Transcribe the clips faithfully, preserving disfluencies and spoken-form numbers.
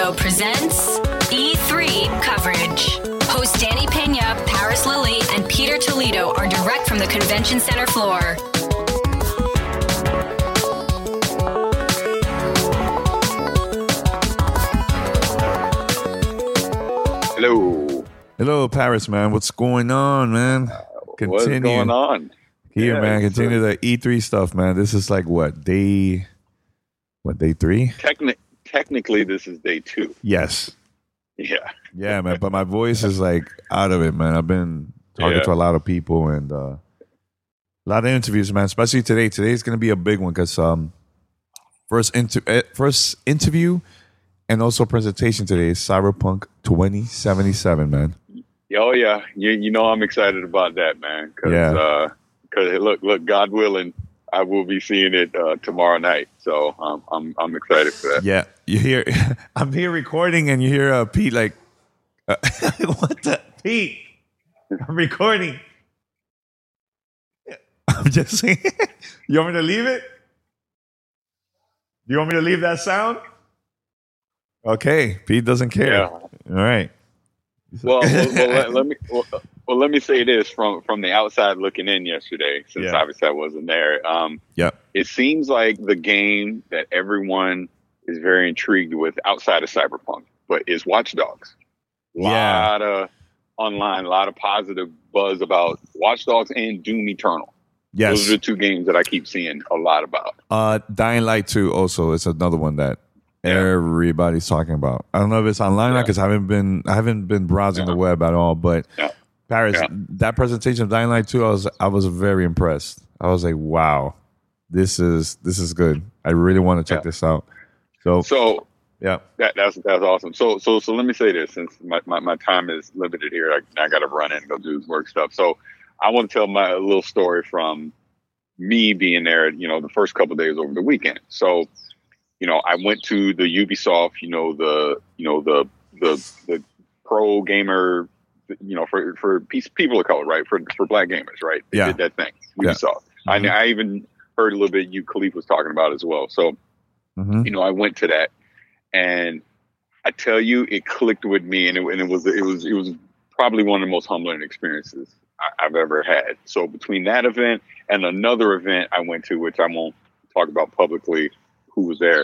Toledo presents E three coverage. Hosts Danny Pena, Paris Lilly, and Peter Toledo are direct from the convention center floor. Hello. Hello, Paris, man. What's going on, man? Continue. What's going on? Here, yeah, man. Continue so, the E three stuff, man. This is like, what, day... What, day three? Techni- technically, this is day two. Yes. Yeah. Yeah, man. But my voice is like out of it, man. I've been talking yeah. to a lot of people and uh, a lot of interviews, man. Especially today. Today's going to be a big one because um, first, inter- first interview and also presentation today is Cyberpunk twenty seventy-seven, man. Oh, yeah. You, you know I'm excited about that, man. Cause, yeah. Uh, Cause look, look, God willing, I will be seeing it uh, tomorrow night, so um, I'm I'm excited for that. Yeah, you hear? I'm here recording, and you hear uh, Pete like, uh, "What the Pete? I'm recording." I'm just saying. You want me to leave it? Do you want me to leave that sound? Okay, Pete doesn't care. Yeah. All right. Well, well, well let, let me. Well, Well, let me say this from, from the outside looking in yesterday, since yeah. obviously I wasn't there. Um, yeah. It seems like the game that everyone is very intrigued with outside of Cyberpunk, but is Watch Dogs. A yeah. lot of online, a lot of positive buzz about Watch Dogs and Doom Eternal. Yes. Those are the two games that I keep seeing a lot about. Uh, Dying Light two also is another one that yeah. everybody's talking about. I don't know if it's online yeah. because I haven't been I haven't been browsing yeah. the web at all, but. Yeah. Paris, yeah. that presentation of Dying Light two, I was I was very impressed. I was like, wow, this is this is good. I really want to check yeah. this out. So, so yeah, that, that's that's awesome. So so so let me say this, since my, my, my time is limited here, I, I got to run in and go do work stuff. So I want to tell my little story from me being there. You know, the first couple of days over the weekend. So, you know, I went to the Ubisoft. You know, the you know the the the pro gamer. You know, for for people of color, right? For for black gamers, right? They yeah. did that thing. Ubisoft. Yeah. Mm-hmm. I I even heard a little bit. You Khalif was talking about as well. So, mm-hmm. you know, I went to that, and I tell you, it clicked with me, and it, and it was it was it was probably one of the most humbling experiences I, I've ever had. So between that event and another event I went to, which I won't talk about publicly, who was there.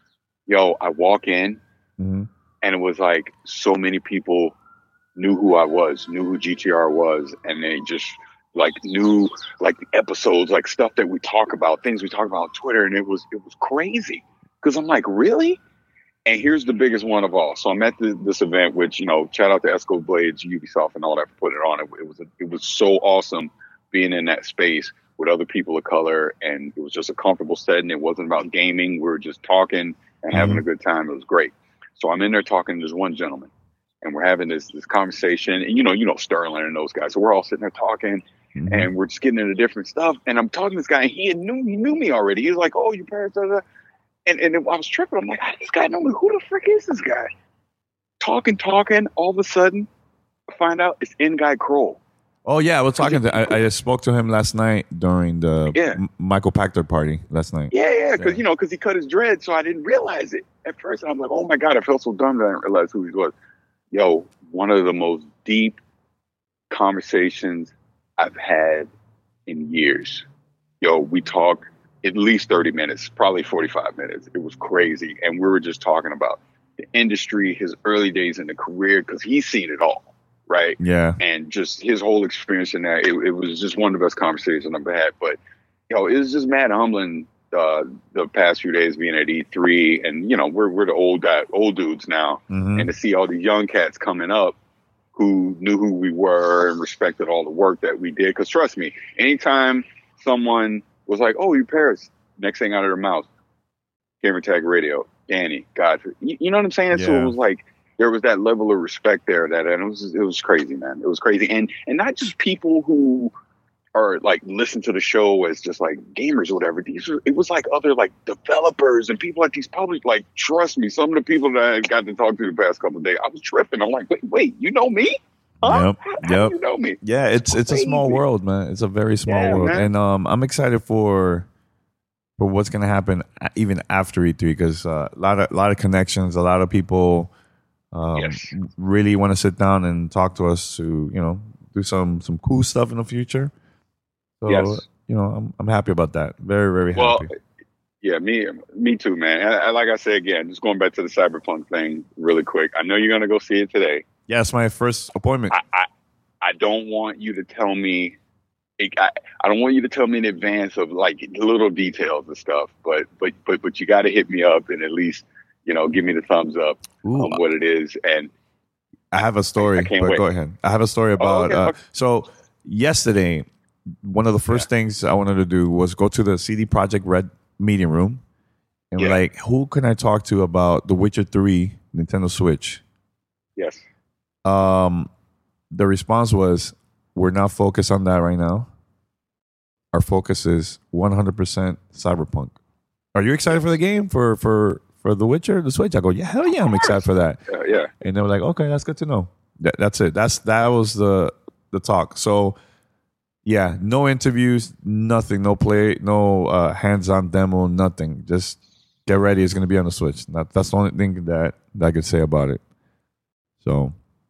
Yo, I walk in, mm-hmm. and it was like so many people knew who I was, knew who G T R was, and they just like knew like the episodes, like stuff that we talk about, things we talk about on Twitter, and it was it was crazy because I'm like, really? And here's the biggest one of all. So I'm at the, this event, which you know, shout out to Esco Blades, Ubisoft, and all that for putting it on. It, it was a, it was so awesome being in that space with other people of color, and it was just a comfortable setting. It wasn't about gaming. We were just talking and mm-hmm. having a good time. It was great. So I'm in there talking to this one gentleman. And we're having this this conversation, and you know, you know Sterling and those guys. So we're all sitting there talking, mm-hmm. and we're just getting into different stuff. And I'm talking to this guy, and he had knew he knew me already. He was like, "Oh, your parents are," and and I was tripping. I'm like, "How does this guy know me? Who the frick is this guy?" Talking, talking. All of a sudden, I find out it's N. Guy Kroll. Oh yeah, I was talking to. I, I spoke to him last night during the yeah. M- Michael Pachter party last night. Yeah, yeah, because yeah. you know, because he cut his dread, so I didn't realize it at first. And I'm like, "Oh my god!" I felt so dumb that I didn't realize who he was. Yo, one of the most deep conversations I've had in years. Yo, we talked at least thirty minutes, probably forty-five minutes. It was crazy. And we were just talking about the industry, his early days in the career, because he's seen it all, right? Yeah. And just his whole experience in there. It, it was just one of the best conversations I've had. But, yo, it was just mad humbling. Uh, the past few days being at E three, and you know we're we're the old guy, old dudes now, mm-hmm. and to see all these young cats coming up who knew who we were and respected all the work that we did. Because trust me, anytime someone was like, "Oh, you Paris," next thing out of their mouth, Gamertag Radio, Danny, Godfrey, you, you know what I'm saying? Yeah. So it was like there was that level of respect there that, and it was it was crazy, man. It was crazy, and and not just people who. Or like listen to the show as just like gamers or whatever. These are, it was like other like developers and people at these public. Like, trust me, some of the people that I got to talk to the past couple of days, I was tripping. I'm like, wait, wait, you know me? Huh? Yep, how, yep. How do you know me? Yeah, it's it's, it's a small world, man. It's a very small yeah, world, man. and um, I'm excited for for what's going to happen even after E three, because uh, a lot of a lot of connections, a lot of people um, yes. really want to sit down and talk to us to, you know, do some some cool stuff in the future. So, yes. you know, I'm I'm happy about that. Very, very well, happy. Yeah, me me too, man. I, I, like I said, again, just going back to the Cyberpunk thing really quick. I know you're going to go see it today. Yeah, it's my first appointment. I, I, I don't want you to tell me, I, I don't want you to tell me in advance of like little details and stuff, but but but but you got to hit me up and at least, you know, give me the thumbs up Ooh. on what it is. And I have a story, but wait. go ahead. I have a story about, oh, okay. uh, so yesterday, one of the first yeah. things I wanted to do was go to the C D Projekt Red meeting room and yeah. like, who can I talk to about The Witcher three Nintendo Switch? Yes. Um, the response was, we're not focused on that right now. Our focus is one hundred percent Cyberpunk. Are you excited for the game, for for for The Witcher, the Switch? I go, yeah, hell yeah, I'm excited for that. Uh, yeah. And they were like, okay, that's good to know. That, that's it. That's that was the the talk. So yeah, no interviews, nothing, no play, no uh, hands-on demo, nothing. Just get ready. It's going to be on the Switch. That, that's the only thing that, that I could say about it. So,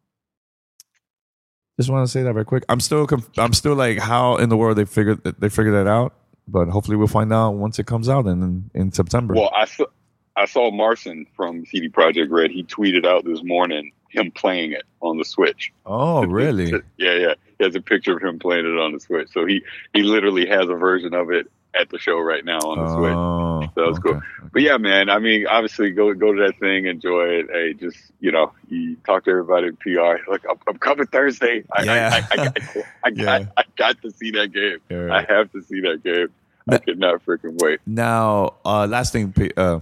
just want to say that very quick. I'm still, I'm still like, how in the world they figured they figured that out? But hopefully, we'll find out once it comes out in in September. Well, I saw, I saw Marcin from C D Projekt Red. He tweeted out this morning him playing it on the Switch. Oh, really? yeah, yeah. He has a picture of him playing it on the Switch. So he, he literally has a version of it at the show right now on the oh, Switch. So that's okay. cool. Okay. But yeah, man, I mean, obviously go go to that thing, enjoy it. Hey, just, you know, you talk to everybody at P R. Look, I'm, I'm coming Thursday. I, yeah. I, I, I, I, I, yeah. got, I got to see that game. Right. I have to see that game. I could not freaking wait. Now, uh, last thing, uh,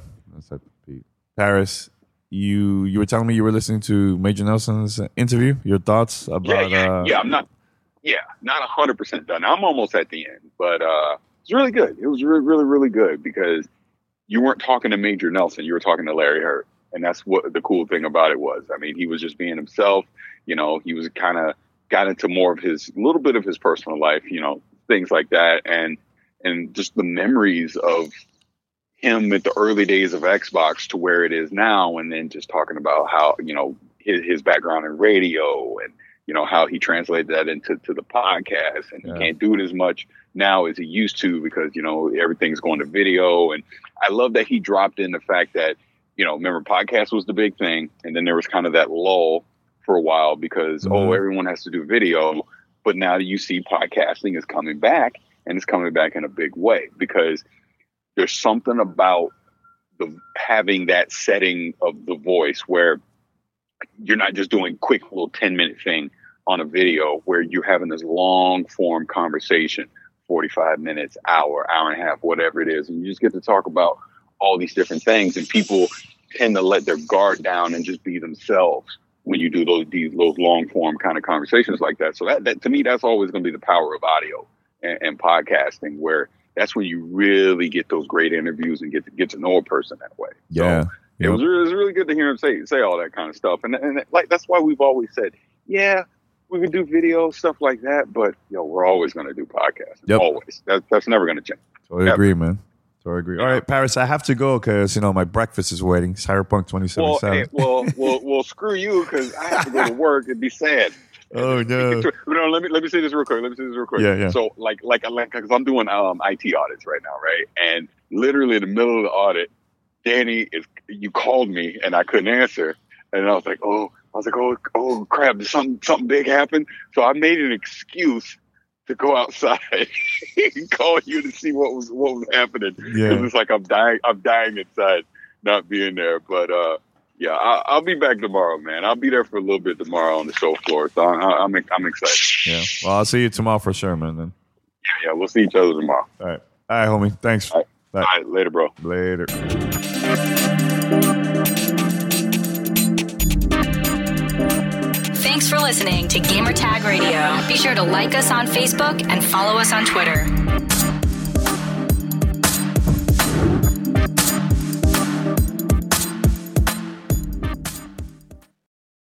Paris, you you were telling me you were listening to Major Nelson's interview. Your thoughts about? Yeah, yeah, uh, yeah. I'm not. Yeah, not a hundred percent done. I'm almost at the end, but uh, it's really good. It was really, really, really good because you weren't talking to Major Nelson. You were talking to Larry Hurt, and that's what the cool thing about it was. I mean, he was just being himself. You know, he was kind of got into more of his, a little bit of his personal life. You know, things like that, and and just the memories of him at the early days of Xbox to where it is now, and then just talking about how, you know, his, his background in radio and, you know, how he translated that into to the podcast, and yeah. he can't do it as much now as he used to because, you know, everything's going to video. And I love that he dropped in the fact that, you know, remember podcast was the big thing. And then there was kind of that lull for a while because, mm-hmm. oh, everyone has to do video. But now you see podcasting is coming back, and it's coming back in a big way because there's something about the having that setting of the voice where you're not just doing quick little ten minute thing on a video, where you're having this long form conversation, forty-five minutes, hour, hour and a half, whatever it is. And you just get to talk about all these different things, and people tend to let their guard down and just be themselves when you do those, these, those long form kind of conversations like that. So that, that to me, that's always going to be the power of audio and, and podcasting, where that's when you really get those great interviews and get to get to know a person that way. Yeah. So it was, really, it was really good to hear him say say all that kind of stuff. And, and like that's why we've always said, yeah, we can do video, stuff like that, but yo, we're always going to do podcasts. Yep. Always. That, that's never going to change. Totally Ever. agree, man. Totally agree. All right, Paris, I have to go because, you know, my breakfast is waiting. Cyberpunk twenty seventy-seven. Well, hey, well, well, well, screw you because I have to go to work and be sad. Oh no! No, let me let me say this real quick. Let me say this real quick. Yeah, yeah. So, like, like, like, because I'm doing um I T audits right now, right? And literally in the middle of the audit, Danny is. You called me and I couldn't answer, and I was like, oh, I was like, oh, oh, crap! Did something something big happen? So I made an excuse to go outside and call you to see what was what was happening. Yeah. Because it's like I'm dying. I'm dying inside, not being there, but uh. Yeah, I'll, I'll be back tomorrow, man. I'll be there for a little bit tomorrow on the show floor, so I'm I'm, I'm excited. Yeah, well, I'll see you tomorrow for sure, man. Then. Yeah, yeah, we'll see each other tomorrow. All right, all right, homie. Thanks. All right, all right later, bro. Later. Thanks for listening to Gamertag Radio. Be sure to like us on Facebook and follow us on Twitter.